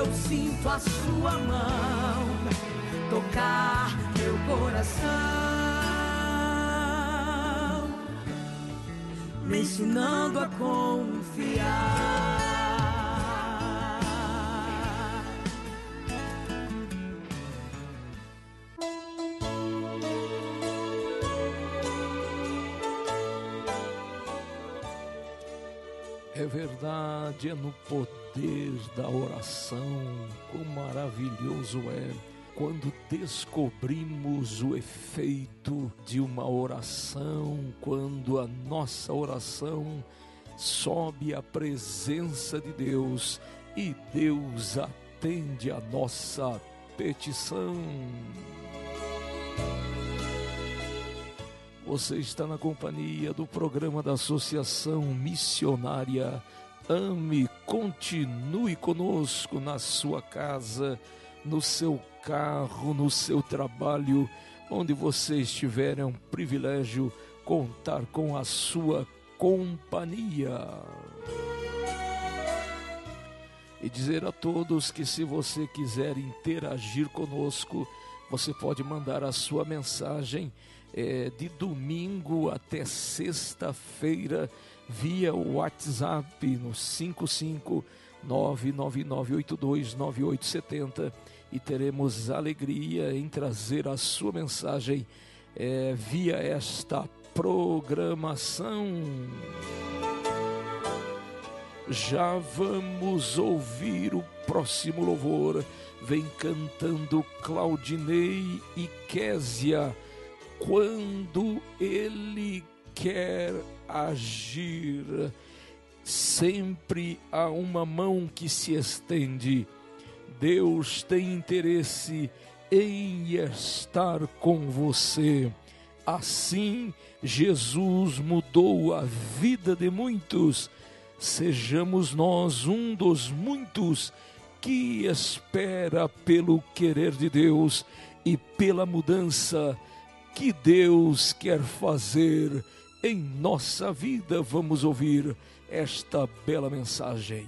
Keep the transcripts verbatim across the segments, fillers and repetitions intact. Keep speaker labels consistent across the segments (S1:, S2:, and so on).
S1: eu sinto a sua mão tocar meu coração, me ensinando a confiar.
S2: É verdade, é no poder da oração. Quão maravilhoso é quando descobrimos o efeito de uma oração, quando a nossa oração sobe à presença de Deus e Deus atende a nossa petição. Você está na companhia do programa da Associação Missionária Ame. Continue conosco na sua casa, no seu carro, no seu trabalho, onde você estiver. É um privilégio contar com a sua companhia. E dizer a todos que, se você quiser interagir conosco, você pode mandar a sua mensagem é, de domingo até sexta-feira via WhatsApp no cinco cinco nove nove nove oito dois nove oito sete zero, e teremos alegria em trazer a sua mensagem é, via esta programação. Já vamos ouvir o próximo louvor. Vem cantando Claudinei e Késia, quando Ele quer agir. Sempre há uma mão que se estende. Deus tem interesse em estar com você. Assim, Jesus mudou a vida de muitos. Sejamos nós um dos muitos que espera pelo querer de Deus e pela mudança que Deus quer fazer em nossa vida. Vamos ouvir esta bela mensagem.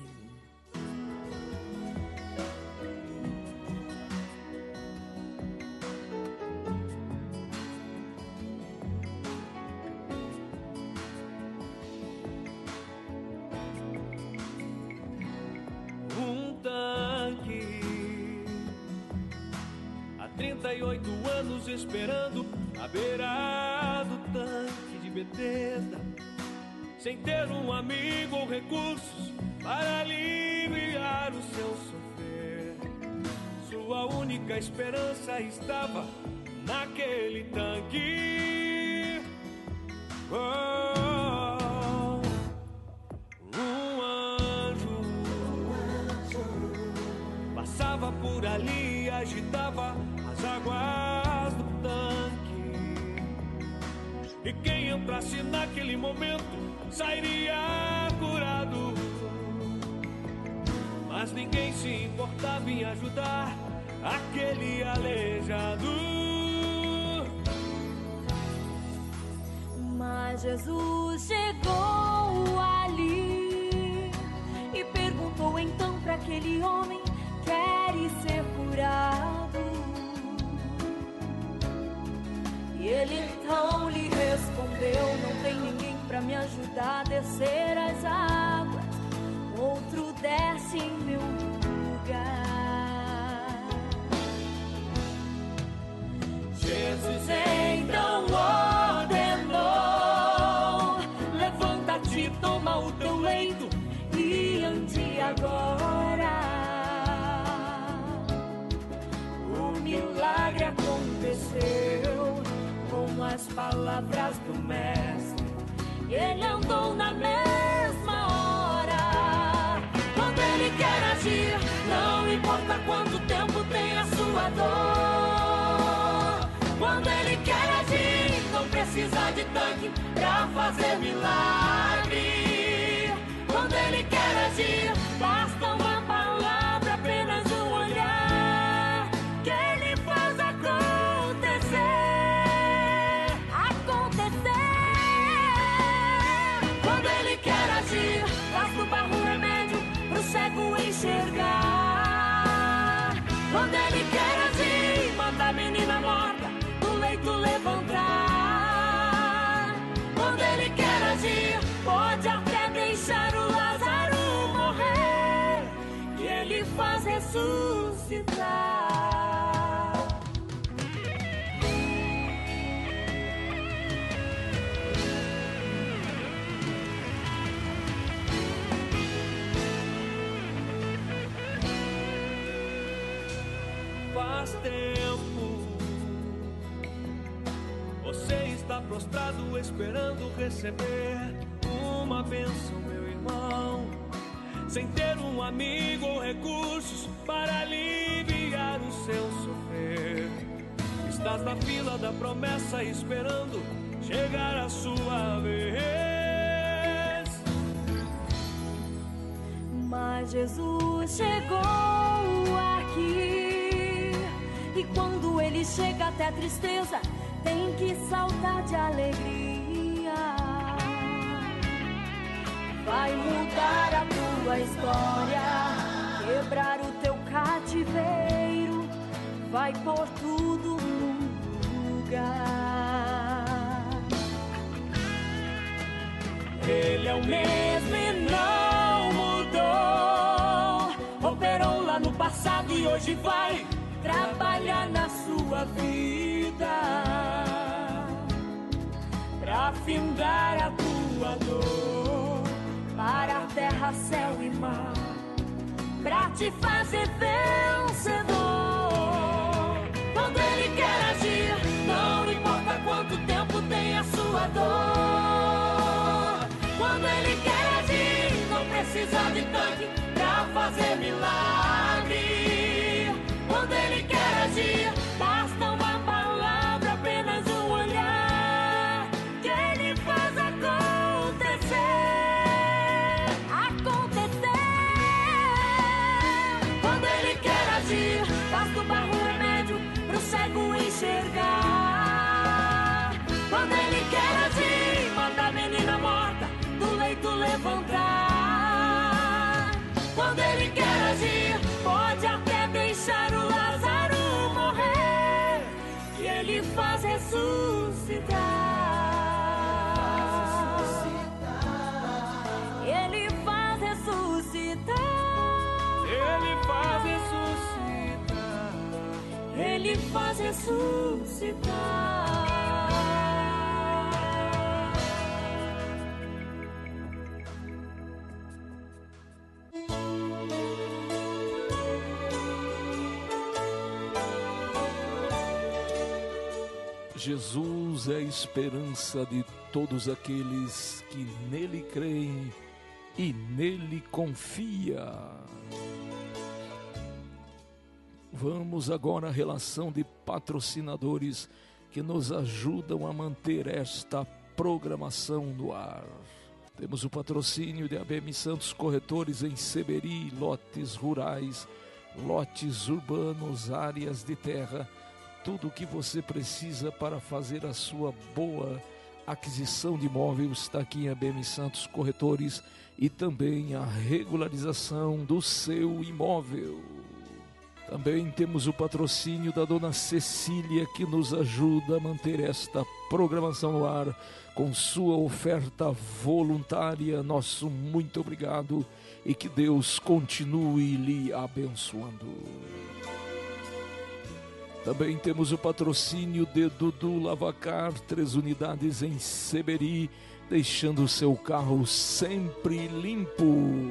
S3: trinta e oito anos esperando à beira do tanque de Betesda, sem ter um amigo ou recursos para aliviar o seu sofrer. Sua única esperança estava naquele tanque. Oh, um anjo passava por ali e agitava as águas do tanque, e quem entrasse naquele momento sairia curado. Mas ninguém se importava em ajudar aquele aleijado.
S4: Mas Jesus chegou ali e perguntou então para aquele homem: queres ser curado? E ele então lhe respondeu: não tem ninguém para me ajudar a descer as águas, outro desce em meu lugar. Jesus então ordenou: levanta-te, toma o teu leito e ande agora. O milagre aconteceu com as palavras do mestre, ele andou na mesma hora. Quando ele quer agir, não importa quanto tempo tem a sua dor. Quando ele quer agir, não precisa de tanque pra fazer milagre. Quando ele quer agir, basta uma palavra, apenas um olhar, que ele faz acontecer. Quando ele quer agir, basta o barro remédio pro cego enxergar. faz ressuscitar.
S3: Faz tempo você está prostrado esperando receber uma bênção, meu irmão, sem ter um amigo ou recursos para aliviar o seu sofrer. Estás na fila da promessa esperando chegar a sua vez.
S4: Mas Jesus chegou aqui, e quando Ele chega até a tristeza tem que saltar de alegria. Vai mudar a tua história, quebrar o teu cativeiro, vai pôr tudo no lugar. Ele é o mesmo e não mudou, operou lá no passado e hoje vai trabalhar na sua vida, pra findar a tua dor, para a terra, céu e mar, pra te fazer vencedor. Quando Ele quer agir, não importa quanto tempo tem a sua dor. Quando Ele quer agir, não precisa de tanque pra fazer milagre. Quando Ele quer agir, basta uma palavra, apenas um olhar, que Ele faz acontecer, acontecer. Quando Ele quer agir, basta o barro remédio pro cego enxergar. Quando Ele quer agir, manda a menina morta do leito levantar. Quando Ele quer agir, pode até deixar o Lázaro morrer, que Ele faz ressuscitar. Ele faz ressuscitar.
S3: Ele faz ressuscitar.
S4: Ele faz ressuscitar.
S2: Jesus é a esperança de todos aqueles que nele creem e nele confia. Vamos agora à relação de patrocinadores que nos ajudam a manter esta programação no ar. Temos o patrocínio de A B M Santos Corretores em Seberi, lotes rurais, lotes urbanos, áreas de terra, tudo o que você precisa para fazer a sua boa aquisição de imóvel está aqui em A B M Santos Corretores, e também a regularização do seu imóvel. Também temos o patrocínio da dona Cecília, que nos ajuda a manter esta programação no ar com sua oferta voluntária. Nosso muito obrigado e que Deus continue lhe abençoando. Também temos o patrocínio de Dudu Lavacar, três unidades em Seberi, deixando o seu carro sempre limpo.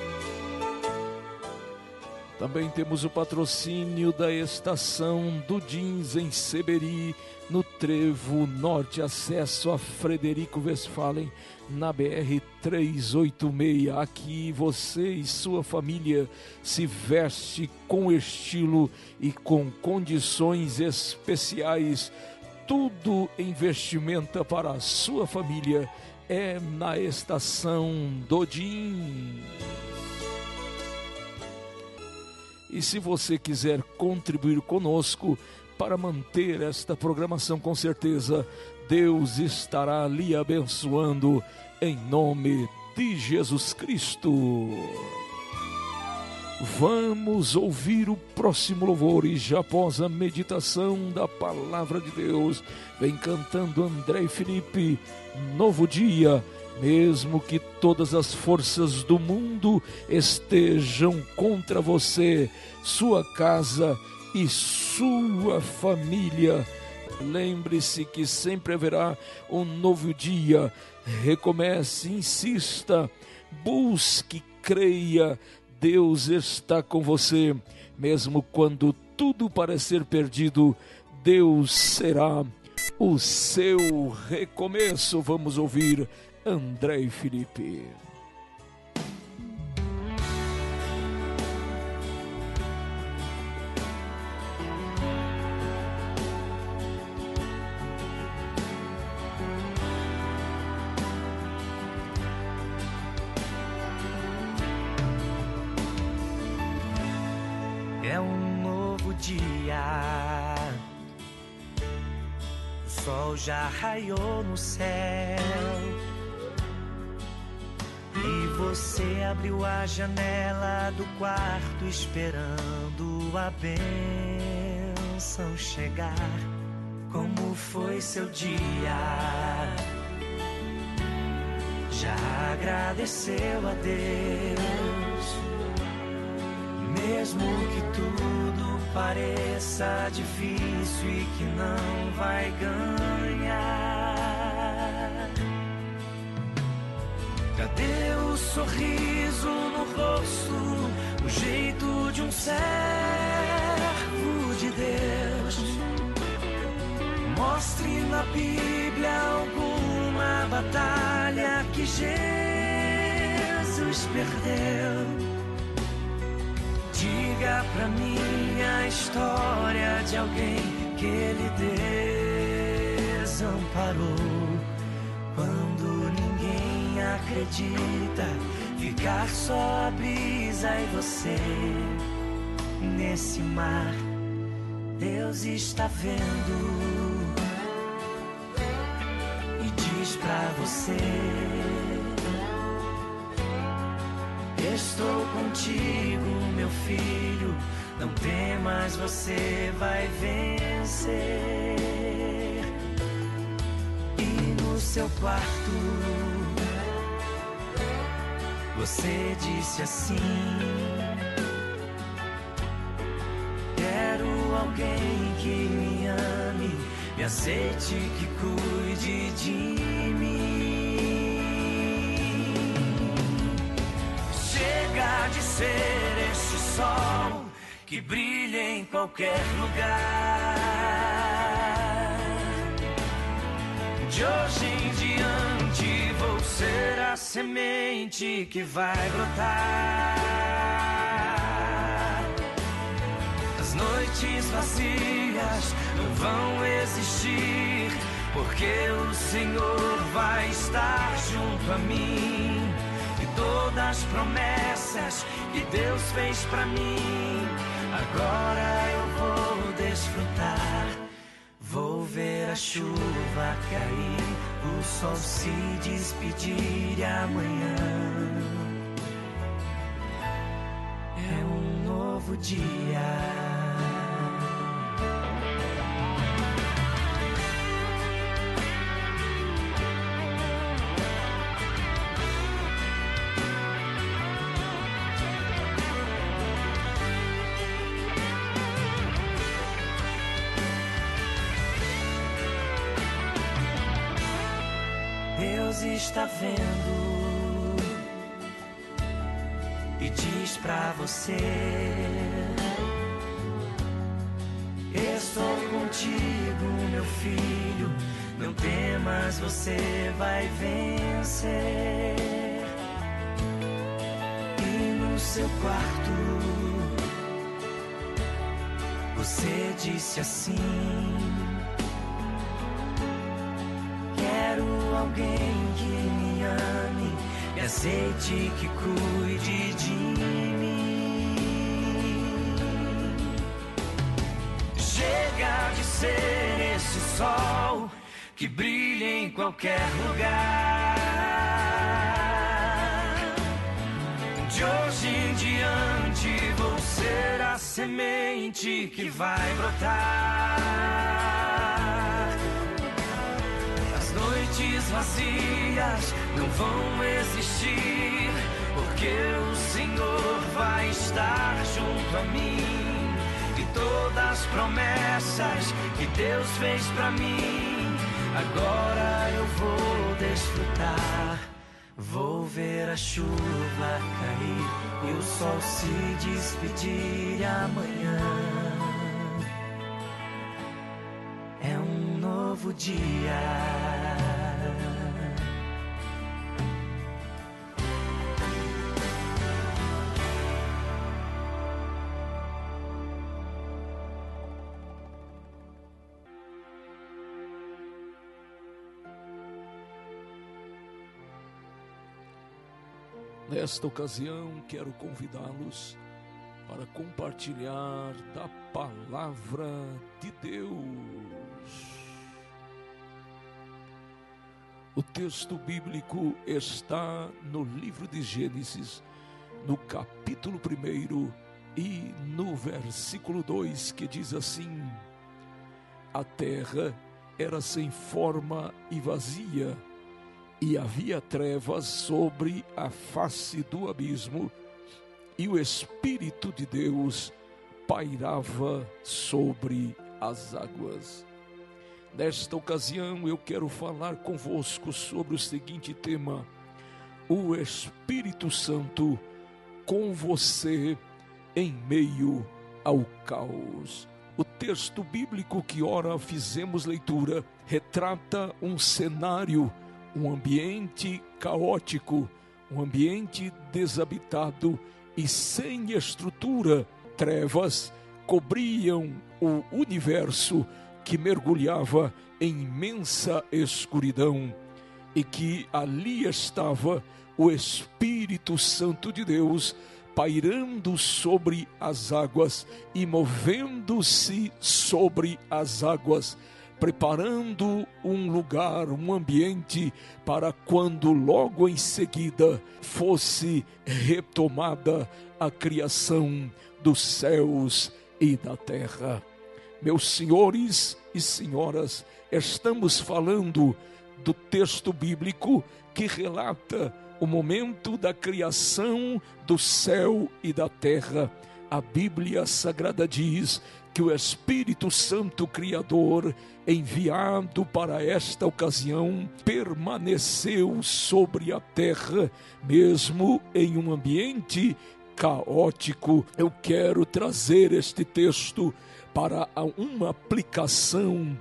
S2: Também temos o patrocínio da estação do Jeans em Seberi, no Trevo Norte, acesso a Frederico Westphalen, na B R trezentos e oitenta e seis. Aqui você e sua família se veste com estilo e com condições especiais. Tudo em vestimenta para a sua família é na estação do Jeans. E se você quiser contribuir conosco para manter esta programação, com certeza Deus estará lhe abençoando em nome de Jesus Cristo. Vamos ouvir o próximo louvor e já após a meditação da palavra de Deus, vem cantando André e Felipe, Novo Dia. Mesmo que todas as forças do mundo estejam contra você, sua casa e sua família, lembre-se que sempre haverá um novo dia. Recomece, insista, busque, creia, Deus está com você. Mesmo quando tudo parecer perdido, Deus será o seu recomeço. Vamos ouvir André e Felipe.
S5: É um novo dia, o sol já raiou no céu e você abriu a janela do quarto esperando a bênção chegar. Como foi seu dia? Já agradeceu a Deus? Mesmo que tudo pareça difícil e que não vai ganhar, cadê o sorriso no rosto, o jeito de um servo de Deus? Mostre na Bíblia alguma batalha que Jesus perdeu. Diga pra mim a história de alguém que ele desamparou. Quando ninguém acredita, ficar só a brisa e você nesse mar. Deus está vendo e diz pra você: estou contigo, meu filho, não temas, você vai vencer. E no seu quarto, você disse assim: quero alguém que me ame, me aceite, que cuide de mim. De ser esse sol que brilha em qualquer lugar. De hoje em diante vou ser a semente que vai brotar. As noites vazias não vão existir, porque o Senhor vai estar junto a mim. Todas as promessas que Deus fez pra mim, agora eu vou desfrutar. Vou ver a chuva cair, o sol se despedir e amanhã é um novo dia. Deus está vendo e diz pra você: estou contigo, meu filho, não temas, você vai vencer. E no seu quarto, você disse assim: quero alguém que me ame, me aceite, que cuide de mim. Chega de ser esse sol que brilha em qualquer lugar. De hoje em diante vou ser a semente que vai brotar. Noites vazias não vão existir, porque o Senhor vai estar junto a mim, e todas as promessas que Deus fez pra mim, agora eu vou desfrutar. Vou ver a chuva cair e o sol se despedir amanhã. É um novo dia.
S2: Nesta ocasião, quero convidá-los para compartilhar da palavra de Deus. O texto bíblico está no livro de Gênesis, no capítulo primeiro e no versículo dois, que diz assim: a terra era sem forma e vazia, e havia trevas sobre a face do abismo, e o Espírito de Deus pairava sobre as águas. Nesta ocasião eu quero falar convosco sobre o seguinte tema: o Espírito Santo com você em meio ao caos. O texto bíblico que ora fizemos leitura retrata um cenário, um ambiente caótico, um ambiente desabitado e sem estrutura. Trevas cobriam o universo, que mergulhava em imensa escuridão, e que ali estava o Espírito Santo de Deus pairando sobre as águas e movendo-se sobre as águas, preparando um lugar, um ambiente para quando logo em seguida fosse retomada a criação dos céus e da terra. Meus senhores e senhoras, estamos falando do texto bíblico que relata o momento da criação do céu e da terra. A Bíblia Sagrada diz que o Espírito Santo Criador, enviado para esta ocasião, permaneceu sobre a terra, mesmo em um ambiente caótico. Eu quero trazer este texto para uma aplicação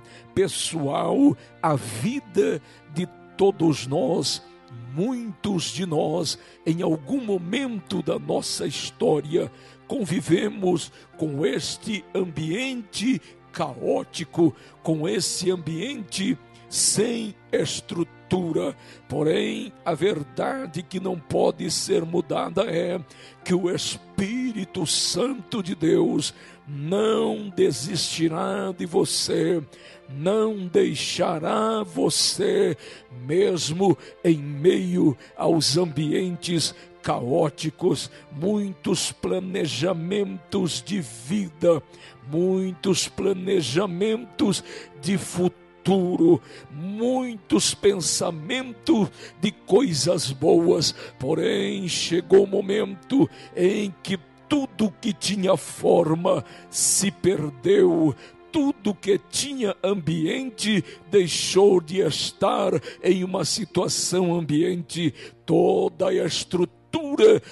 S2: pessoal à vida de todos nós. Muitos de nós, em algum momento da nossa história, convivemos com este ambiente caótico, com esse ambiente sem estrutura. Porém, a verdade que não pode ser mudada é que o Espírito Santo de Deus não desistirá de você, não deixará você, mesmo em meio aos ambientes caóticos. Muitos planejamentos de vida, muitos planejamentos de futuro, muitos pensamentos de coisas boas, porém chegou o momento em que tudo que tinha forma se perdeu. Tudo que tinha ambiente deixou de estar em uma situação ambiente. Toda a estrutura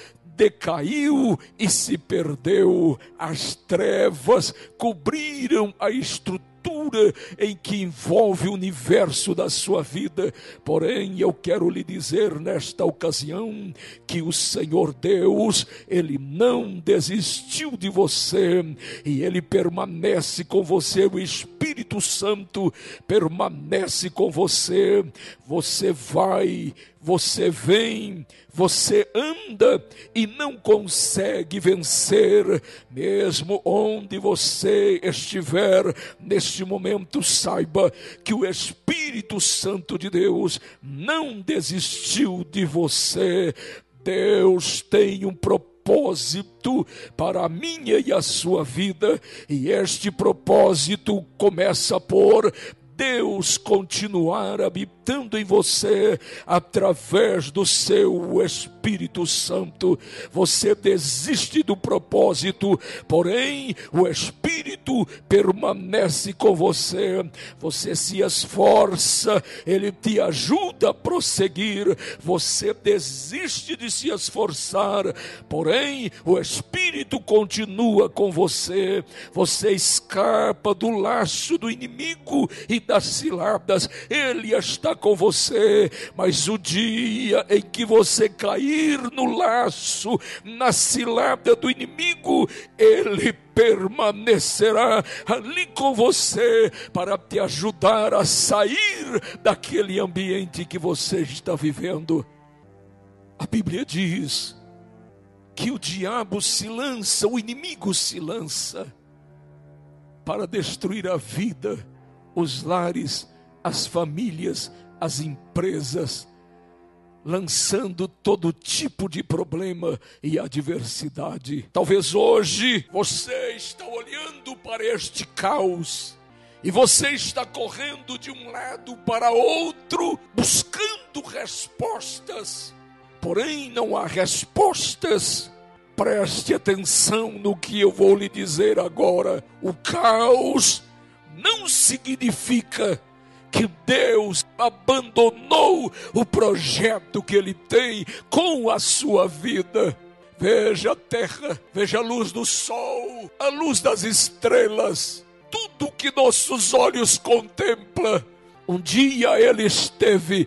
S2: decaiu e se perdeu. As trevas cobriram a estrutura em que envolve o universo da sua vida. Porém, eu quero lhe dizer nesta ocasião que o Senhor Deus, Ele não desistiu de você, e Ele permanece com você. O Espírito Santo permanece com você. Você vai, você vem, você anda e não consegue vencer. Mesmo onde você estiver neste momento, saiba que o Espírito Santo de Deus não desistiu de você. Deus tem um propósito para a minha e a sua vida, e este propósito começa por Deus continuar habitando em você através do seu Espírito Santo. Você desiste do propósito, porém o Espírito permanece com você. Você se esforça, Ele te ajuda a prosseguir. Você desiste de se esforçar, porém o Espírito continua com você. Você escapa do laço do inimigo e das ciladas. Ele está com você, mas o dia em que você cair no laço, na cilada do inimigo, Ele permanecerá ali com você para te ajudar a sair daquele ambiente que você está vivendo. A Bíblia diz que o diabo se lança, o inimigo se lança para destruir a vida, os lares, as famílias, as empresas, lançando todo tipo de problema e adversidade. Talvez hoje você está olhando para este caos e você está correndo de um lado para outro, buscando respostas, porém não há respostas. Preste atenção no que eu vou lhe dizer agora. O caos não significa que Deus abandonou o projeto que Ele tem com a sua vida. Veja a terra, veja a luz do sol, a luz das estrelas, tudo que nossos olhos contemplam. Um dia Ele esteve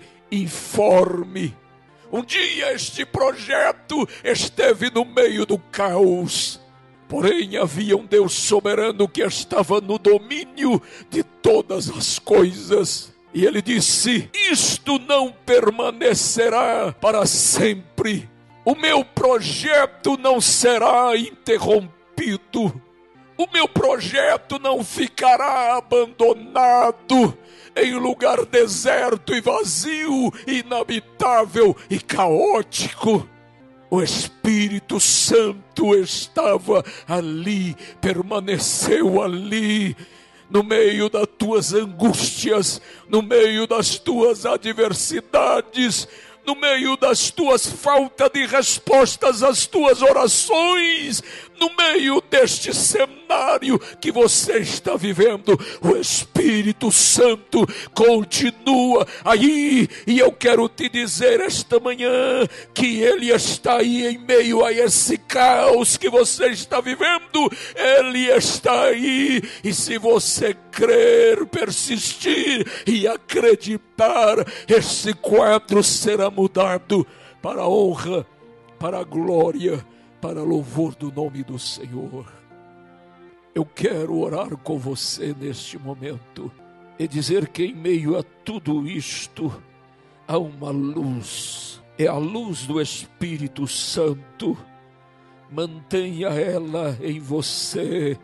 S2: informe. Um dia este projeto esteve no meio do caos. Porém havia um Deus soberano que estava no domínio de todas as coisas. E Ele disse: isto não permanecerá para sempre. O meu projeto não será interrompido. O meu projeto não ficará abandonado em lugar deserto e vazio, inabitável e caótico. O Espírito Santo estava ali, permaneceu ali, no meio das tuas angústias, no meio das tuas adversidades, no meio das tuas faltas de respostas às tuas orações, no meio deste cenário que você está vivendo, o Espírito Santo continua aí. E eu quero te dizer esta manhã que Ele está aí em meio a esse caos que você está vivendo. Ele está aí, e se você crer, persistir e acreditar, esse quadro será mudado para a honra, para a glória, para louvor do nome do Senhor. Eu quero orar com você neste momento e dizer que em meio a tudo isto há uma luz, é a luz do Espírito Santo. Mantenha ela em você,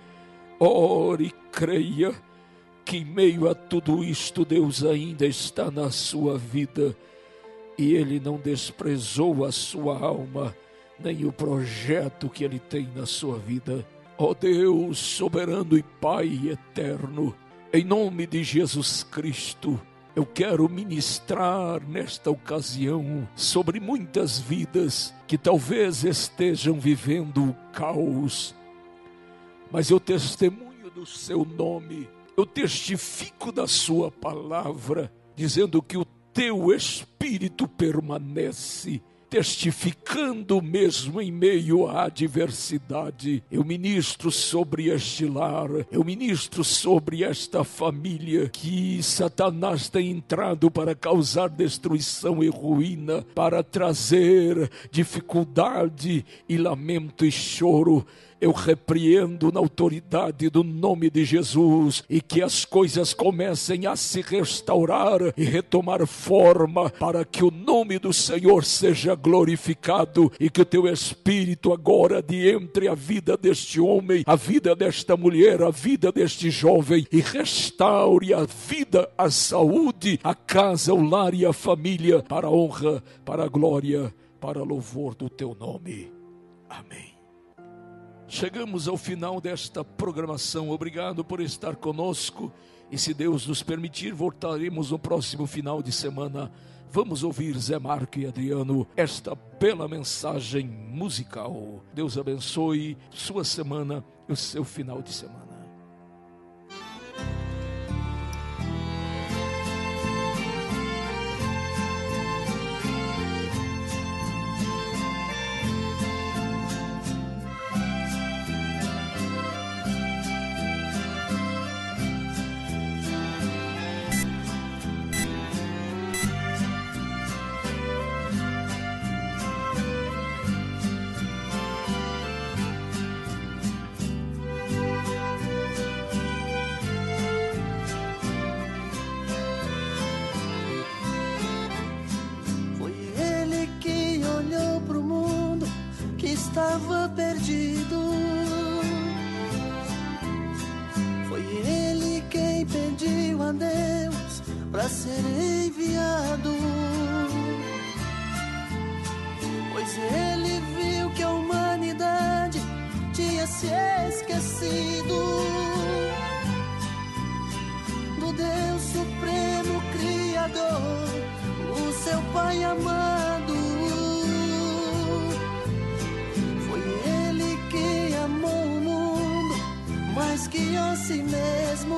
S2: ore e creia que em meio a tudo isto Deus ainda está na sua vida e Ele não desprezou a sua alma, nem o projeto que Ele tem na sua vida. Ó Deus soberano e Pai eterno, em nome de Jesus Cristo, eu quero ministrar nesta ocasião sobre muitas vidas que talvez estejam vivendo o caos, mas eu testemunho do seu nome, eu testifico da sua palavra, dizendo que o teu Espírito permanece, testificando mesmo em meio à adversidade. Eu ministro sobre este lar, eu ministro sobre esta família que Satanás tem entrado para causar destruição e ruína, para trazer dificuldade e lamento e choro. Eu repreendo na autoridade do nome de Jesus e que as coisas comecem a se restaurar e retomar forma para que o nome do Senhor seja glorificado e que o teu Espírito agora entre a vida deste homem, a vida desta mulher, a vida deste jovem e restaure a vida, a saúde, a casa, o lar e a família para a honra, para a glória, para louvor do teu nome. Amém. Chegamos ao final desta programação. Obrigado por estar conosco. E se Deus nos permitir, voltaremos no próximo final de semana. Vamos ouvir Zé Marco e Adriano, esta bela mensagem musical. Deus abençoe sua semana e o seu final de semana.
S6: Estava perdido. Foi ele quem pediu a Deus para ser enviado, pois ele viu que a humanidade tinha se esquecido do Deus Supremo Criador, o seu Pai amado. Mais que a si mesmo,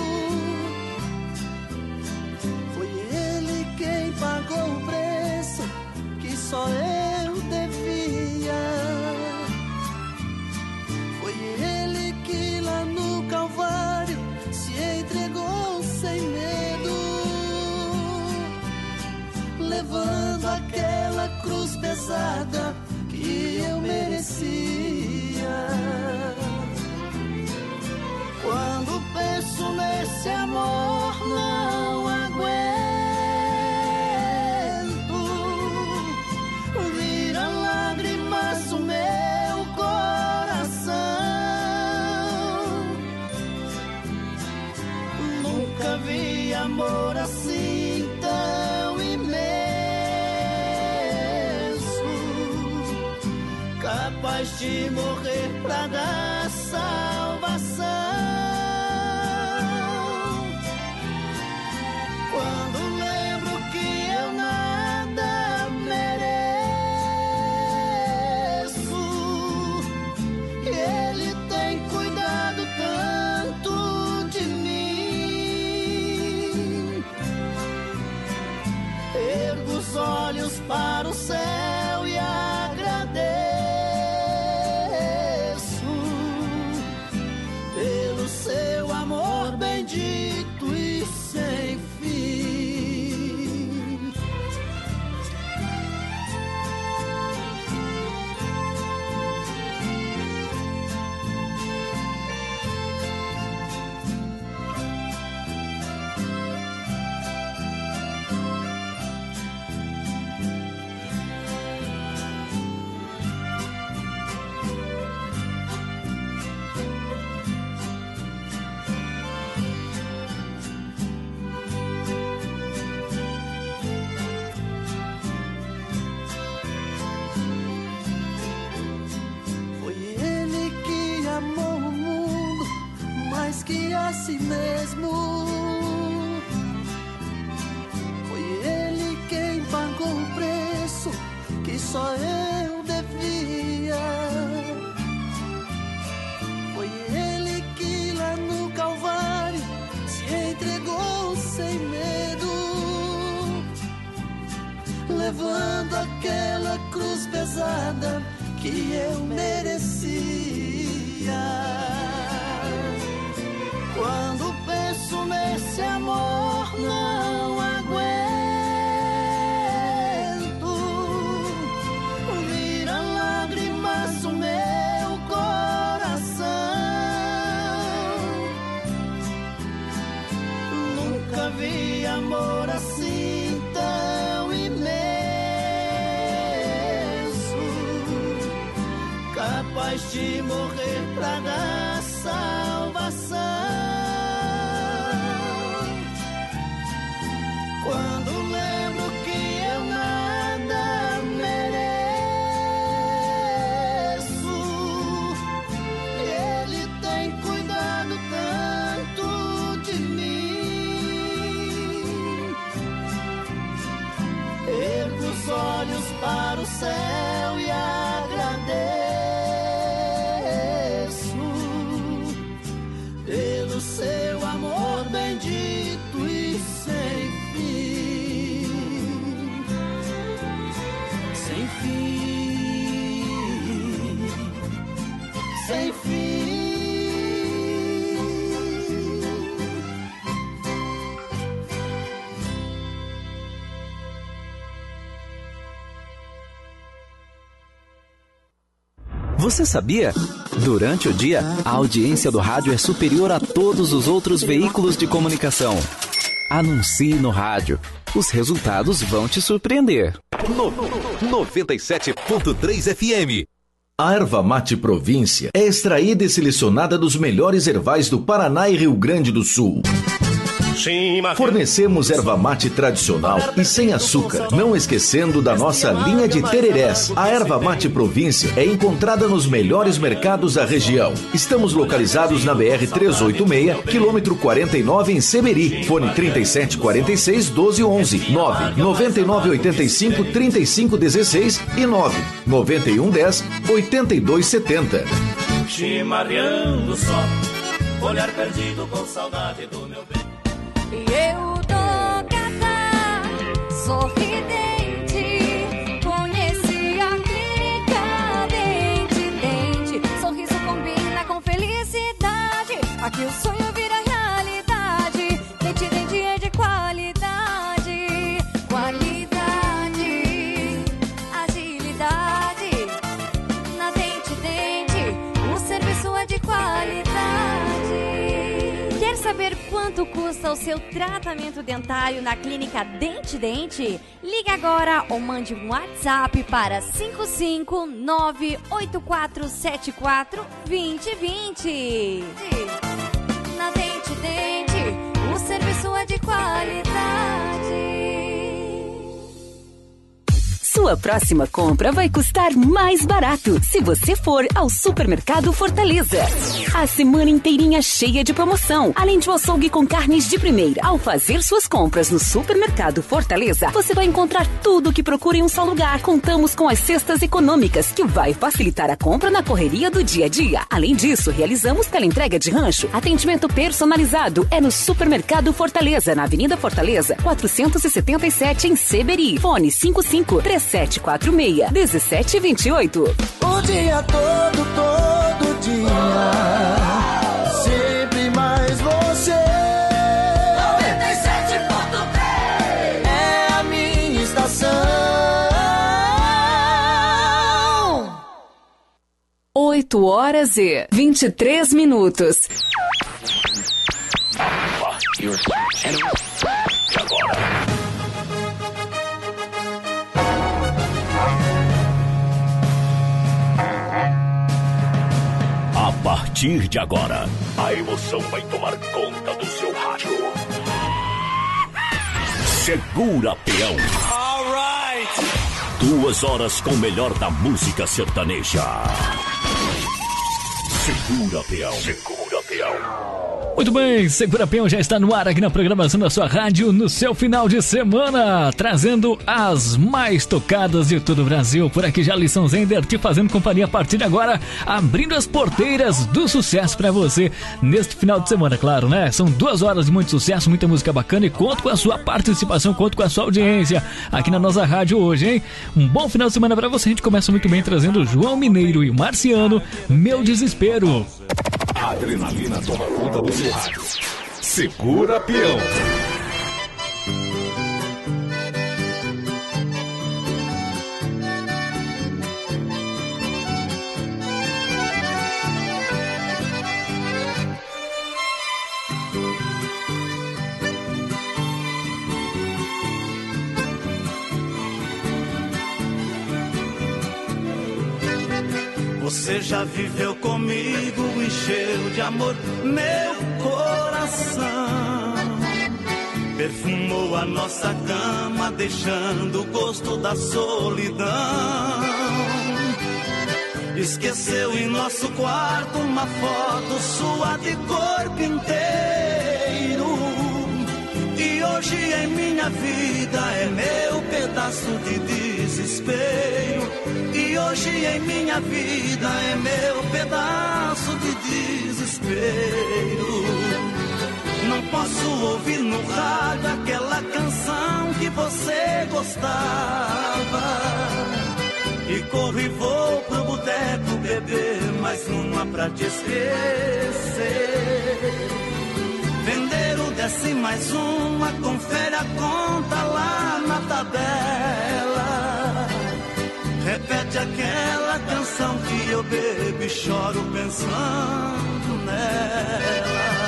S6: foi ele quem pagou o preço que só eu devia. Foi ele que lá no Calvário se entregou sem medo, levando aquela cruz pesada que eu merecia. Quando penso nesse amor, não aguento. Vira lágrimas o meu coração. Nunca vi amor assim tão imenso, capaz de morrer pra dar salvação. Olhos para o céu e agradeço pelo seu amor bendito e sem fim. Que a si mesmo, foi ele quem pagou o preço que só eu devia. Foi ele que lá no Calvário se entregou sem medo, levando aquela cruz pesada que eu merecia. Quando penso nesse amor, não aguento. Vira lágrimas o meu coração. Nunca vi amor assim tão imenso, capaz de morrer pra dar salvação. Quando lembro que eu nada mereço, céu e agradeço pelo seu amor bendito e sem fim, sem fim, sem fim.
S7: Você sabia? Durante o dia, a audiência do rádio é superior a todos os outros veículos de comunicação. Anuncie no rádio. Os resultados vão te surpreender.
S8: No, noventa e sete ponto três F M. A erva mate Província é extraída e selecionada dos melhores ervais do Paraná e Rio Grande do Sul. Fornecemos erva mate tradicional e sem açúcar, não esquecendo da nossa linha de tererés. A erva mate Província é encontrada nos melhores mercados da região. Estamos localizados na B R trezentos e oitenta e seis, quilômetro quarenta e nove, em Seberi. Fone trinta e sete quarenta e seis, doze onze, nove nove nove oito cinco, trinta e cinco dezesseis e nove nove um um zero, oitenta e dois setenta.
S3: Chimarreando só, olhar perdido com saudade do meu bem.
S4: Eu tô gata, sorridente, conheci a clínica Dente Dente. Sorriso combina com felicidade, aqui o sonho vira realidade. Dente Dente é de qualidade, qualidade, agilidade. Na Dente Dente, o serviço é de qualidade. Quer saber quanto custa o seu tratamento dentário na clínica Dente Dente? Ligue agora ou mande um WhatsApp para cinco cinco nove oito quatro sete quatro dois zero dois zero. Na Dente Dente, o serviço é de qualidade.
S9: Sua próxima compra vai custar mais barato se você for ao Supermercado Fortaleza. A semana inteirinha cheia de promoção, além de um açougue com carnes de primeira. Ao fazer suas compras no Supermercado Fortaleza, você vai encontrar tudo o que procura em um só lugar. Contamos com as cestas econômicas, que vai facilitar a compra na correria do dia a dia. Além disso, realizamos teleentrega de rancho. Atendimento personalizado é no Supermercado Fortaleza, na Avenida Fortaleza, quatrocentos e setenta e sete, em Seberi. Fone cinco cinco três sete quatro seis, um sete dois oito.
S6: O dia todo, todo dia, sempre mais você. noventa e sete ponto três é a minha estação.
S9: oito horas e vinte e três minutos.
S10: A partir de agora, a emoção vai tomar conta do seu rádio. Segura, peão.
S3: All right.
S10: Duas horas com o melhor da música sertaneja. Segura, peão. Segura, peão.
S11: Muito bem, Segura Peão já está no ar aqui na programação da sua rádio no seu final de semana, trazendo as mais tocadas de todo o Brasil. Por aqui já Alisson Zender te fazendo companhia a partir de agora, abrindo as porteiras do sucesso para você neste final de semana, claro, né? São duas horas de muito sucesso, muita música bacana e conto com a sua participação, conto com a sua audiência aqui na nossa rádio hoje, hein? Um bom final de semana para você. A gente começa muito bem trazendo João Mineiro e Marciano, Meu Desespero.
S10: A adrenalina toma conta do seu rádio. Segura, peão.
S12: Você já viveu comigo, encheu de amor meu coração. Perfumou a nossa cama, deixando o gosto da solidão. Esqueceu em nosso quarto uma foto sua de corpo inteiro. E hoje em minha vida é meu pedaço de desespero. desespero. E hoje em minha vida é meu pedaço de desespero. Não posso ouvir no rádio aquela canção que você gostava. E corro e vou pro boteco beber mais uma pra te esquecer. Vender o desce mais uma, confere a conta lá na tabela. Repete aquela canção que eu bebo e choro pensando nela.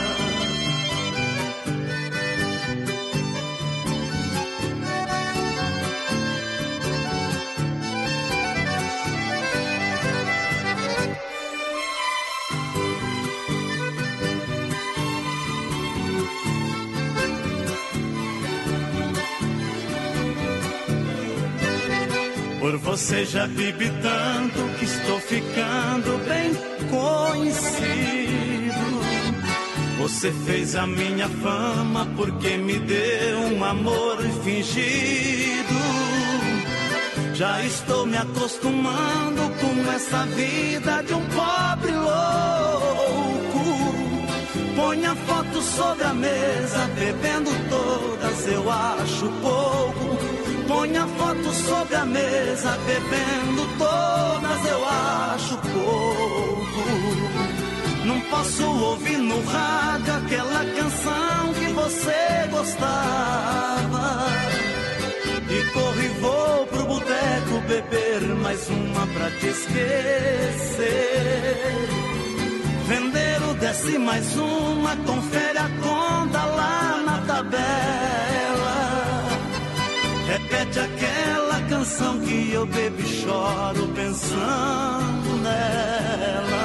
S12: Por você já bebi tanto que estou ficando bem conhecido. Você fez a minha fama porque me deu um amor fingido. Já estou me acostumando com essa vida de um pobre louco. Põe a foto sobre a mesa, bebendo todas eu acho pouco. Põe a foto sobre a mesa, bebendo todas eu acho pouco. Não posso ouvir no rádio aquela canção que você gostava. E corro e vou pro boteco beber mais uma pra te esquecer. Vender o desce mais uma, confere a conta lá na tabela. Repete aquela canção que eu bebo e choro pensando nela.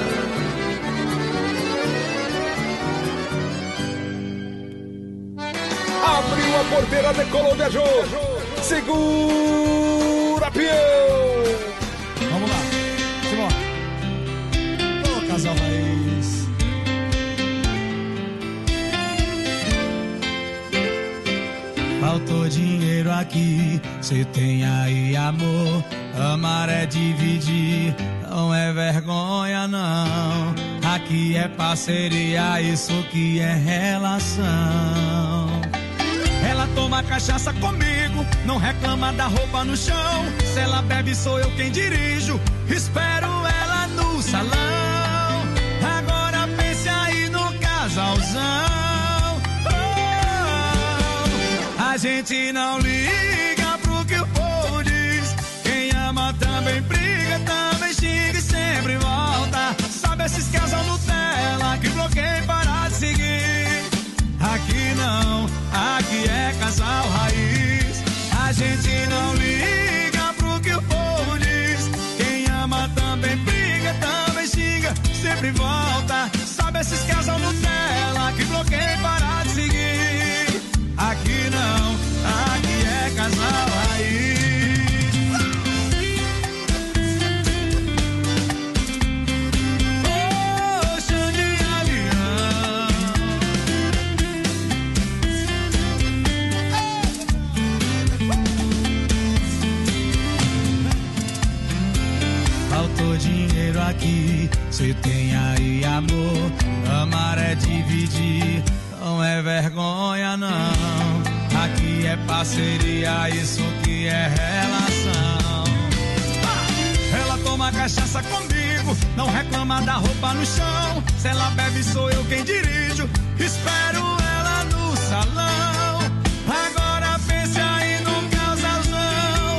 S2: Abriu a porteira, decolou, viajou. Segura, peão.
S13: Vamos lá, Simão. Ô, casal raiz. Faltou dinheiro aqui, cê tem aí amor. Amar é dividir, não é vergonha não. Aqui é parceria, isso que é relação. Ela toma cachaça comigo, não reclama da roupa no chão. Se ela bebe sou eu quem dirijo, espero ela no salão. Agora pense aí no casalzão. A gente não liga pro que o povo diz. Quem ama também briga, também xinga e sempre volta. Sabe esses casal Nutella que bloqueiam para de seguir? Aqui não, aqui é casal raiz. A gente não liga pro que o povo diz. Quem ama também briga, também xinga, sempre volta. Sabe esses casal Nutella que bloqueiam para de seguir? Aqui não, aqui é casal raiz. Oh, Xande Avião. Faltou dinheiro aqui, cê tem aí amor. Amar é dividir, não é vergonha não. Aqui é parceria, isso que é relação. Ela toma cachaça comigo, não reclama da roupa no chão. Se ela bebe sou eu quem dirijo, espero ela no salão. Agora pense aí no casalzão.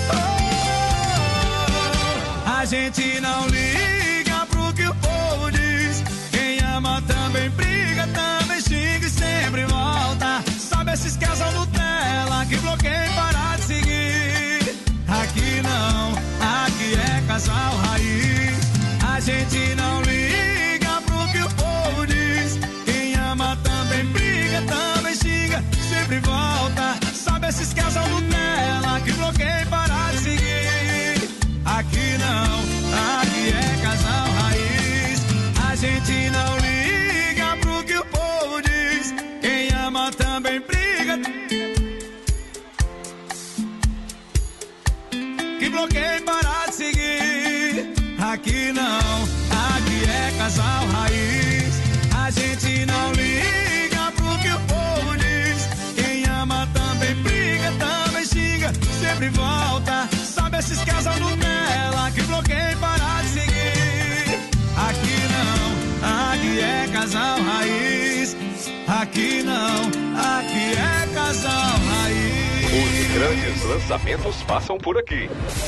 S13: Oh, a gente não liga pro que o povo diz. Quem ama também briga, também xinga e sempre volta. Sabe esses casal Nutella que bloqueiam para de seguir? Aqui não, aqui é casal raiz. A gente não liga pro que o povo diz. Quem ama também briga, também xinga, sempre volta. Sabe esses casal Nutella que bloqueiam para de seguir? Aqui não, aqui é casal raiz. A gente não liga pro que o povo diz. Quem ama também briga. não, aqui é Casal Raiz. A gente não liga pro que o povo diz. Quem ama também briga, também xinga, sempre volta. Sabe esses casal Nutella que bloqueia para de seguir? Aqui não, aqui é Casal Raiz. Aqui não, aqui é Casal Raiz.
S10: Os grandes lançamentos passam por aqui.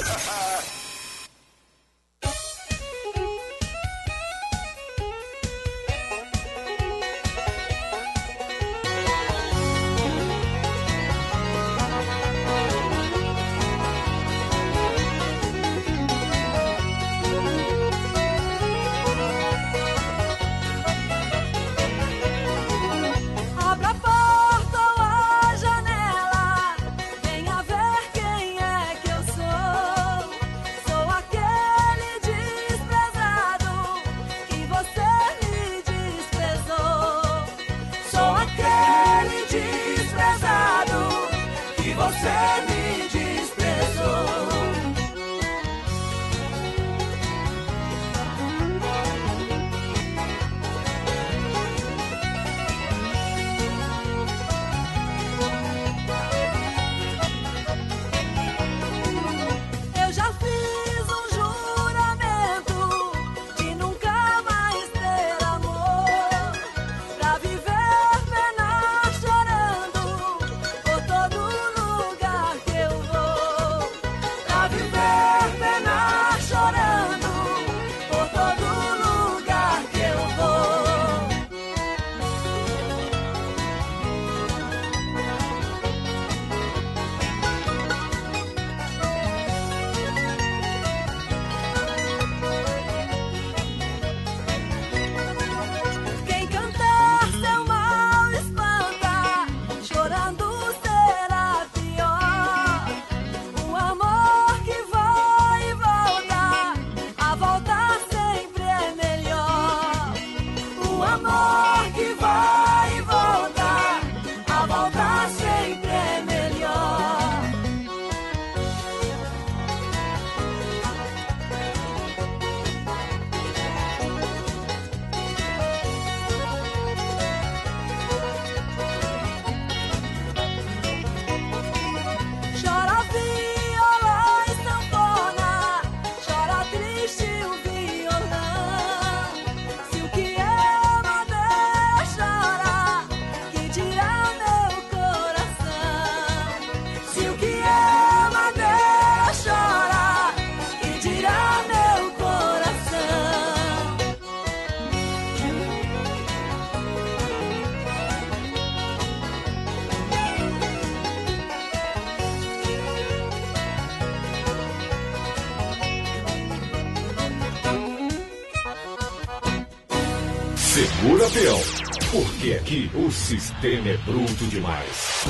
S10: Segura, peão, porque aqui o sistema é bruto demais.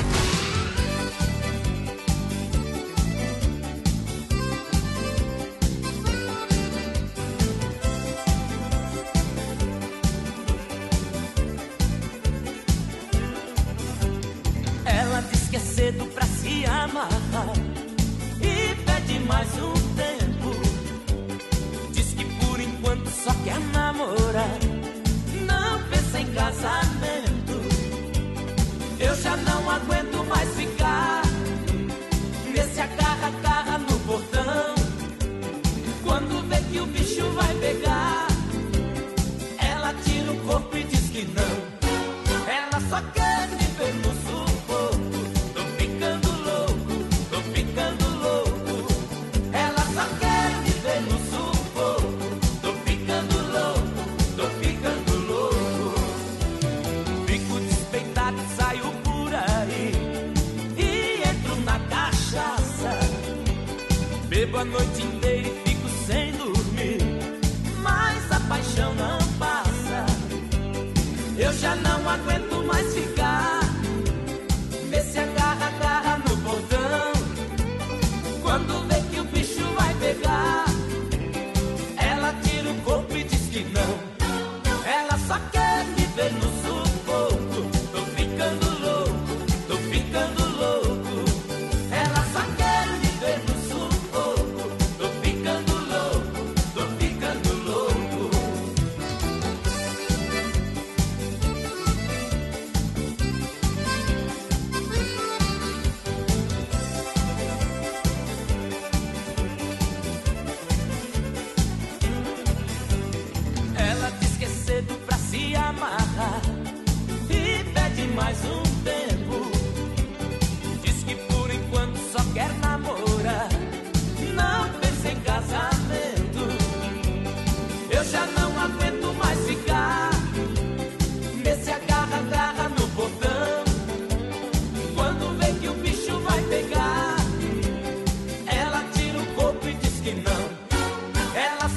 S5: Ela diz que é cedo pra se amar e pede mais um tempo. Diz que por enquanto só quer namorar, não pensa em casamento. Eu já não aguento mais ficar nesse agarra-agarra no portão. Quando vê que o bicho vai pegar, ela tira o corpo e diz que não. Ela só quer me ver no sufoco. Tô ficando louco, tô ficando louco. Ela só quer me ver no sufoco. Tô ficando louco, tô ficando louco. Fico despeitado e saio por aí e entro na cachaça. Bebo a noite inteira e fico sem dormir, mas a paixão não passa. Eu já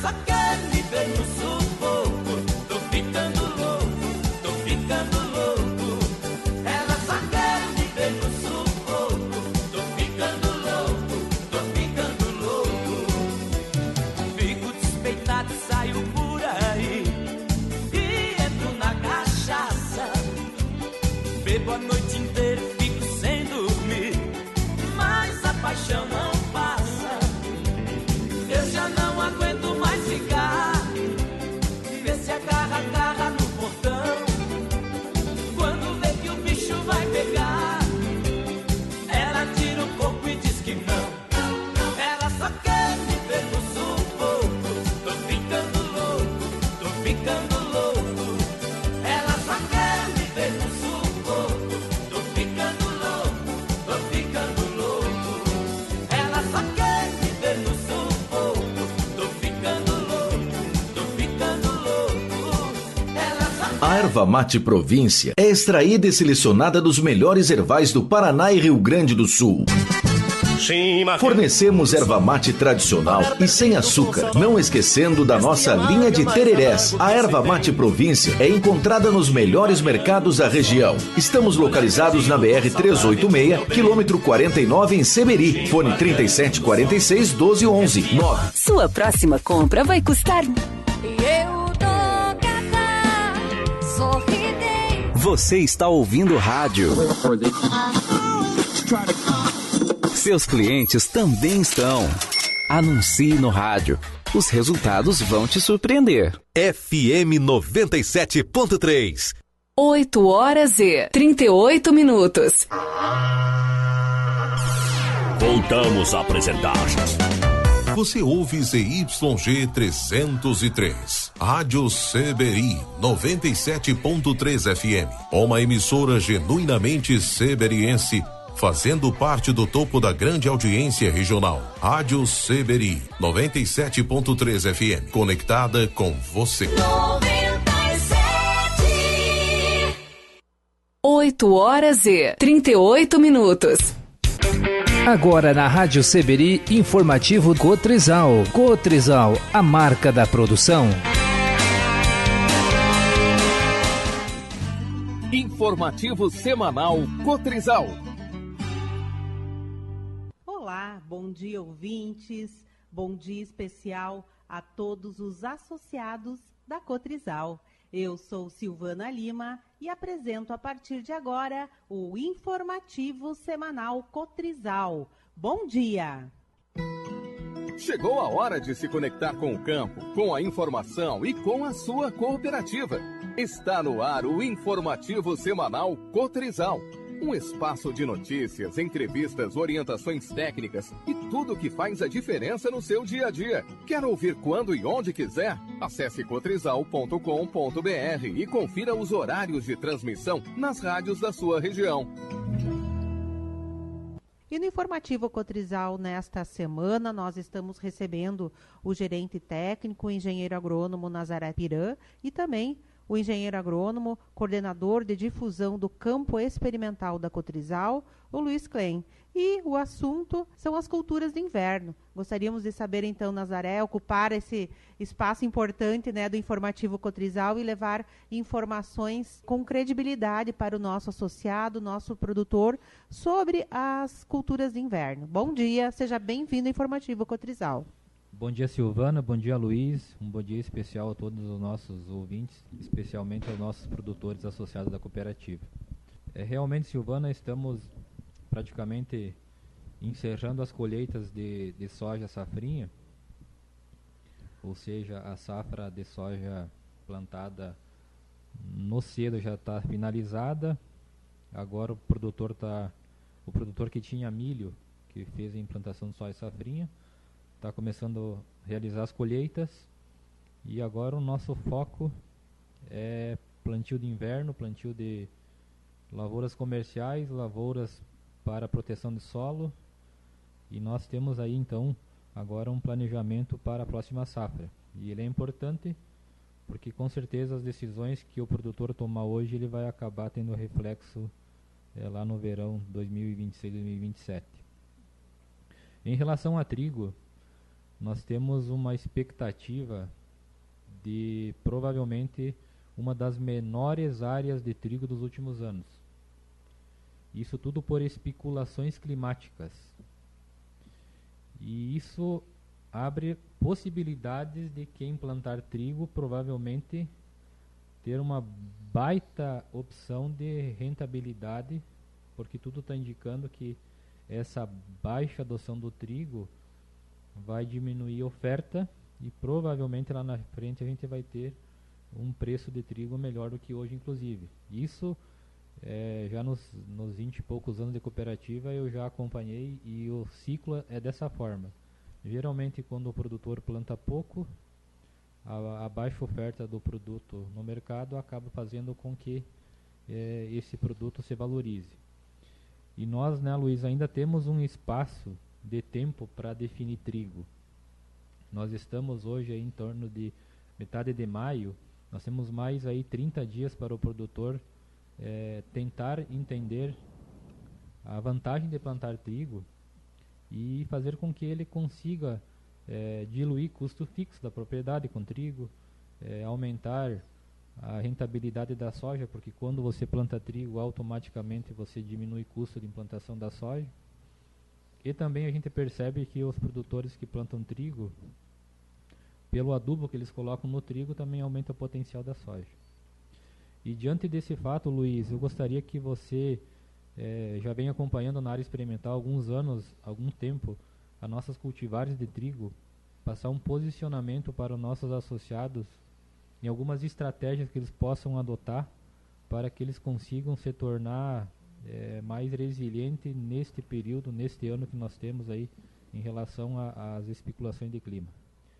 S5: só quer me ver no sufoco. Tô ficando louco, tô ficando louco. Ela só quer me ver no sufoco. Tô ficando louco, tô ficando louco. Fico despeitado e saio por aí e entro na cachaça. Bebo a noite inteira, fico sem dormir, mas a paixão não passa. Eu já não aguento mais ficar. Vê se agarra, agarra no portão. Quando vê que o bicho vai pegar, ela tira o corpo e diz que não. Ela só quer me ver no sufoco. Tô ficando louco, tô ficando louco. Ela só quer me ver no sufoco. Tô ficando louco, tô ficando louco. Ela só quer me ver no sufoco. Tô ficando louco, tô ficando louco. Ela só
S8: A erva mate Província é extraída e selecionada dos melhores ervais do Paraná e Rio Grande do Sul. Fornecemos erva mate tradicional e sem açúcar, não esquecendo da nossa linha de tererés. A erva mate Província é encontrada nos melhores mercados da região. Estamos localizados na B R trezentos e oitenta e seis, quilômetro quarenta e nove, em Seberi. Fone trinta e sete quarenta e seis, doze onze, nove.
S9: Sua próxima compra vai custar...
S4: Eu tô gata, sorridente.
S7: Você está ouvindo rádio. Seus clientes também estão. Anuncie no rádio. Os resultados vão te surpreender.
S14: F M noventa e sete ponto três.
S9: oito horas e trinta e oito minutos.
S10: Voltamos a apresentar.
S15: Você ouve Z Y G trezentos e três, Rádio Seberi noventa e sete ponto três F M, uma emissora genuinamente seberiense, fazendo parte do topo da grande audiência regional. Rádio Seberi noventa e sete ponto três F M, conectada com você.
S9: oito horas e trinta e oito minutos.
S16: Agora na Rádio Seberi, informativo Cotrizal. Cotrizal, a marca da produção.
S17: Informativo semanal Cotrizal.
S18: Olá, bom dia ouvintes, bom dia especial a todos os associados da Cotrizal. Eu sou Silvana Lima e apresento a partir de agora o informativo semanal Cotrizal. Bom dia!
S17: Chegou a hora de se conectar com o campo, com a informação e com a sua cooperativa. Está no ar o informativo semanal Cotrizal. Um espaço de notícias, entrevistas, orientações técnicas e tudo o que faz a diferença no seu dia a dia. Quer ouvir quando e onde quiser? Acesse cotrizal ponto com ponto b r e confira os horários de transmissão nas rádios da sua região.
S18: E no informativo Cotrizal, nesta semana, nós estamos recebendo o gerente técnico, o engenheiro agrônomo Nazaré Pirã e também o engenheiro agrônomo, coordenador de difusão do campo experimental da Cotrizal, o Luiz Klein. E o assunto são as culturas de inverno. Gostaríamos de saber, então, Nazaré, ocupar esse espaço importante, né, do informativo Cotrizal e levar informações com credibilidade para o nosso associado, nosso produtor, sobre as culturas de inverno. Bom dia, seja bem-vindo ao informativo Cotrizal.
S19: Bom dia, Silvana, bom dia, Luiz, um bom dia especial a todos os nossos ouvintes, especialmente aos nossos produtores associados da cooperativa. É, realmente, Silvana, estamos praticamente encerrando as colheitas de, de soja safrinha, ou seja, a safra de soja plantada no cedo já está finalizada. Agora o produtor tá, o produtor que tinha milho, que fez a implantação de soja safrinha, está começando a realizar as colheitas e agora o nosso foco é plantio de inverno, plantio de lavouras comerciais, lavouras para proteção de solo, e nós temos aí então agora um planejamento para a próxima safra. E ele é importante porque com certeza as decisões que o produtor tomar hoje ele vai acabar tendo reflexo é, lá no verão dois mil e vinte e seis, dois mil e vinte e sete. Em relação a trigo, nós temos uma expectativa de provavelmente uma das menores áreas de trigo dos últimos anos. Isso tudo por especulações climáticas. E isso abre possibilidades de quem plantar trigo provavelmente ter uma baita opção de rentabilidade, porque tudo está indicando que essa baixa adoção do trigo vai diminuir a oferta e provavelmente lá na frente a gente vai ter um preço de trigo melhor do que hoje, inclusive. Isso é, já nos, nos vinte e poucos anos de cooperativa eu já acompanhei, e o ciclo é dessa forma. Geralmente quando o produtor planta pouco, a, a baixa oferta do produto no mercado acaba fazendo com que é, esse produto se valorize. E nós, né, Luiz, ainda temos um espaço de tempo para definir trigo. Nós estamos hoje aí em torno de metade de maio, nós temos mais aí trinta dias para o produtor é, tentar entender a vantagem de plantar trigo e fazer com que ele consiga é, diluir custo fixo da propriedade com trigo, é, aumentar a rentabilidade da soja, porque quando você planta trigo, automaticamente você diminui o custo de implantação da soja. E também a gente percebe que os produtores que plantam trigo, pelo adubo que eles colocam no trigo, também aumenta o potencial da soja. E diante desse fato, Luiz, eu gostaria que você eh, já vem acompanhando na área experimental há alguns anos, algum tempo, as nossas cultivares de trigo, passar um posicionamento para os nossos associados em algumas estratégias que eles possam adotar para que eles consigam se tornar é, mais resiliente neste período, neste ano que nós temos aí em relação às especulações de clima.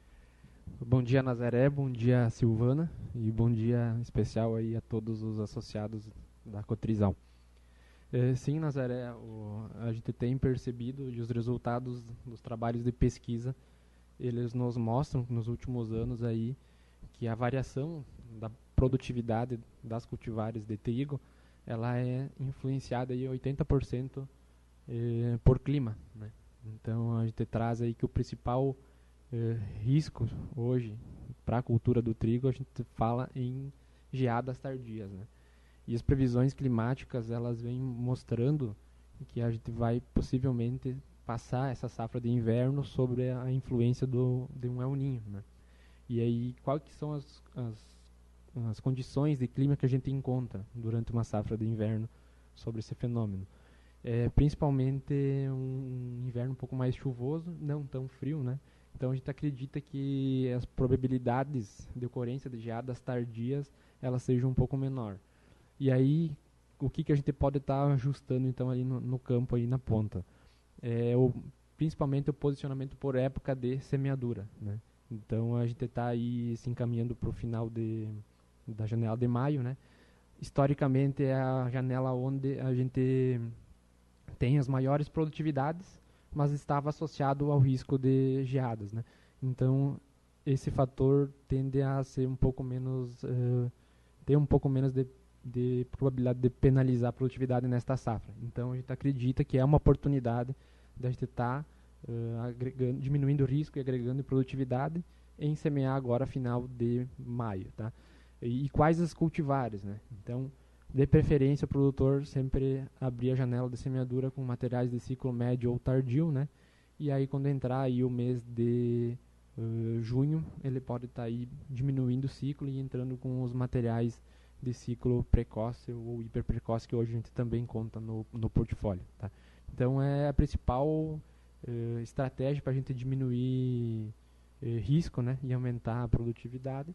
S20: Bom dia, Nazaré, bom dia, Silvana, e bom dia especial aí a todos os associados da Cotrizal. É, sim, Nazaré, o, a gente tem percebido os resultados dos trabalhos de pesquisa, eles nos mostram nos últimos anos aí que a variação da produtividade das cultivares de trigo, ela é influenciada em oitenta por cento eh, por clima, né? Então a gente traz aí que o principal eh, risco hoje para a cultura do trigo, a gente fala em geadas tardias, né? E as previsões climáticas, elas vêm mostrando que a gente vai possivelmente passar essa safra de inverno sobre a influência do, de um El Niño, né? E aí, quais que são as, as, as condições de clima que a gente encontra durante uma safra de inverno sobre esse fenômeno? É, principalmente um inverno um pouco mais chuvoso, não tão frio, né? Então a gente acredita que as probabilidades de ocorrência de geadas tardias, elas sejam um pouco menor. E aí, o que, que a gente pode estar tá ajustando então ali no, no campo, aí na ponta? É o, principalmente o posicionamento por época de semeadura, né? Então a gente está aí se encaminhando para o final de, da janela de maio, né? Historicamente é a janela onde a gente tem as maiores produtividades, mas estava associado ao risco de geadas, né? Então esse fator tende a ser um pouco menos, uh, ter um pouco menos de, de probabilidade de penalizar a produtividade nesta safra. Então a gente acredita que é uma oportunidade da gente estar tá, Uh, agregando, diminuindo o risco e agregando produtividade em semear agora final de maio, tá? E, e quais as cultivares, né? Então, de preferência, o produtor sempre abrir a janela de semeadura com materiais de ciclo médio ou tardio, né? E aí, quando entrar aí o mês de uh, junho, ele pode estar tá aí diminuindo o ciclo e entrando com os materiais de ciclo precoce ou hiperprecoce que hoje a gente também conta no, no portfólio, tá? Então, é a principal Uh, estratégia para a gente diminuir uh, risco, né, e aumentar a produtividade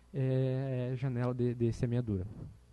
S20: é, é janela de, de semeadura.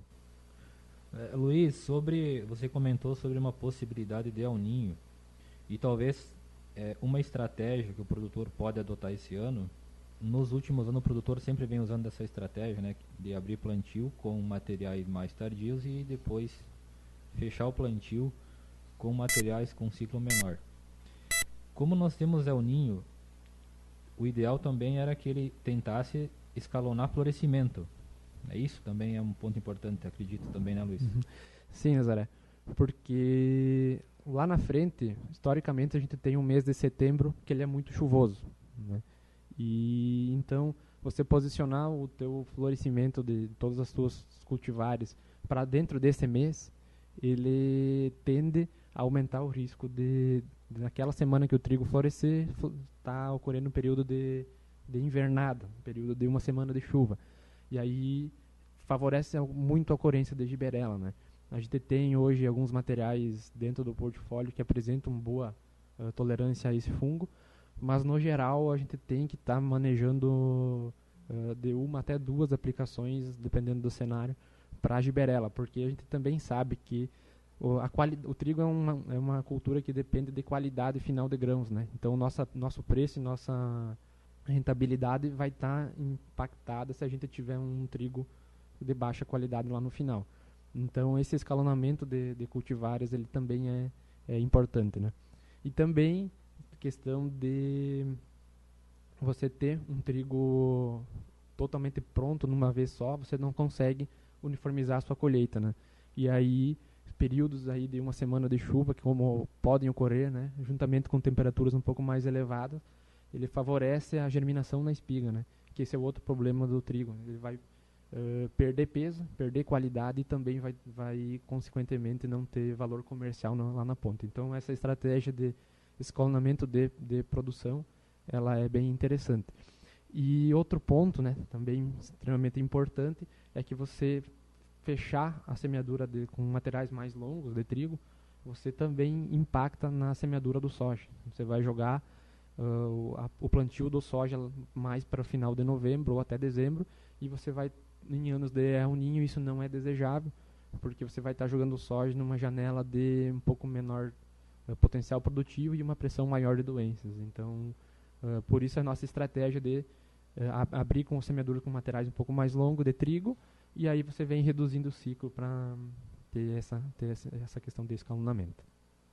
S19: É, Luiz, sobre, você comentou sobre uma possibilidade de El Niño e talvez é, uma estratégia que o produtor pode adotar esse ano. Nos últimos anos o produtor sempre vem usando essa estratégia, né, de abrir plantio com materiais mais tardios e depois fechar o plantio com materiais com ciclo menor. Como nós temos El Niño, o ideal também era que ele tentasse escalonar florescimento. É isso também é um ponto importante, acredito também, né, Luiz?
S20: Uhum. Sim, Nazaré. Porque lá na frente, historicamente, a gente tem um mês de setembro que ele é muito chuvoso. né? E então você posicionar o teu florescimento de todas as tuas cultivares para dentro desse mês, ele tende a aumentar o risco de, de naquela semana que o trigo florescer, está ocorrendo um período de, de invernada, um período de uma semana de chuva. E aí favorece muito a ocorrência de giberela, né? A gente tem hoje alguns materiais dentro do portfólio que apresentam boa uh, tolerância a esse fungo, mas no geral a gente tem que estar tá manejando uh, de uma até duas aplicações, dependendo do cenário, para a giberela, porque a gente também sabe que o, a quali- o trigo é uma, é uma cultura que depende de qualidade final de grãos, né? Então nossa, nosso preço e nossa rentabilidade vai estar tá impactada se a gente tiver um trigo de baixa qualidade lá no final. Então esse escalonamento de, de cultivares ele também é, é importante, né? E também questão de você ter um trigo totalmente pronto numa vez só, você não consegue uniformizar a sua colheita, né? E aí períodos aí de uma semana de chuva que como podem ocorrer, né, juntamente com temperaturas um pouco mais elevadas, ele favorece a germinação na espiga, né? Que esse é o outro problema do trigo, ele vai Uh, perder peso, perder qualidade e também vai, vai consequentemente não ter valor comercial no, lá na ponta. Então essa estratégia de escalonamento de, de produção, ela é bem interessante. E outro ponto, né, também extremamente importante, é que você fechar a semeadura de, com materiais mais longos de trigo, você também impacta na semeadura do soja. Você vai jogar uh, o, a, o plantio do soja mais para o final de novembro ou até dezembro, e você vai em anos de El Niño isso não é desejável, porque você vai estar tá jogando soja numa janela de um pouco menor uh, potencial produtivo e uma pressão maior de doenças. Então, uh, por isso a nossa estratégia de uh, ab- abrir com semeadura com materiais um pouco mais longos de trigo, e aí você vem reduzindo o ciclo para ter, essa, ter essa, essa questão de escalonamento.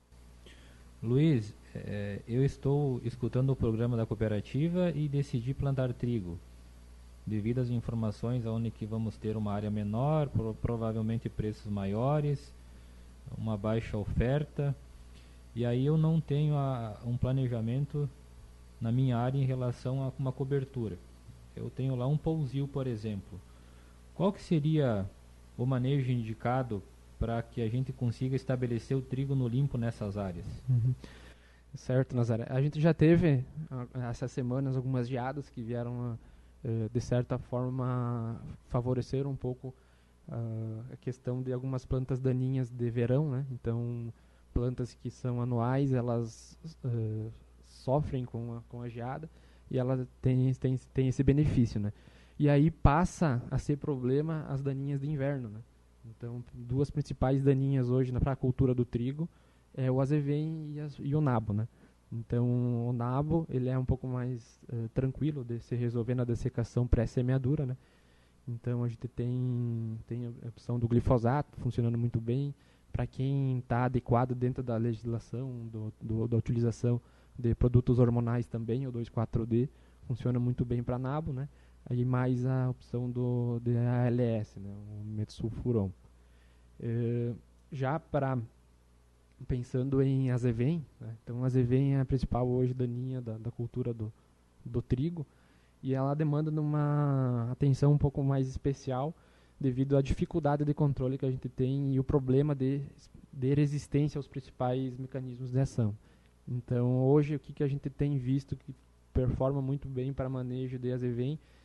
S19: Luiz, eh, eu estou escutando o programa da cooperativa e decidi plantar trigo. Devido às informações onde que vamos ter uma área menor, pro, provavelmente preços maiores, uma baixa oferta, e aí eu não tenho a, um planejamento na minha área em relação a uma cobertura. Eu tenho lá um pousio, por exemplo. Qual que seria o manejo indicado para que a gente consiga estabelecer o trigo no limpo nessas áreas?
S20: Uhum. Certo, Nazaré. A gente já teve essas semanas algumas geadas que vieram a de certa forma favorecer um pouco uh, a questão de algumas plantas daninhas de verão, né? Então plantas que são anuais, elas uh, sofrem com a, com a geada e elas têm, têm, têm esse benefício, né? E aí passa a ser problema as daninhas de inverno, né? Então duas principais daninhas hoje para a cultura do trigo é o azevém e, as, e o nabo, né? Então o nabo ele é um pouco mais uh, tranquilo de se resolver na dessecação pré-semeadura, né? Então a gente tem, tem a opção do glifosato funcionando muito bem. Para quem está adequado dentro da legislação do, do, da utilização de produtos hormonais também, o dois quatro D funciona muito bem para nabo, né? Aí mais a opção do de A L S, né? O metsulfuron. Uh, já para pensando em azevém, né? Então a azevém é a principal hoje daninha da, da cultura do, do trigo, e ela demanda uma atenção um pouco mais especial devido à dificuldade de controle que a gente tem e o problema de, de resistência aos principais mecanismos de ação. Então hoje o que, que a gente tem visto que performa muito bem para manejo de azevém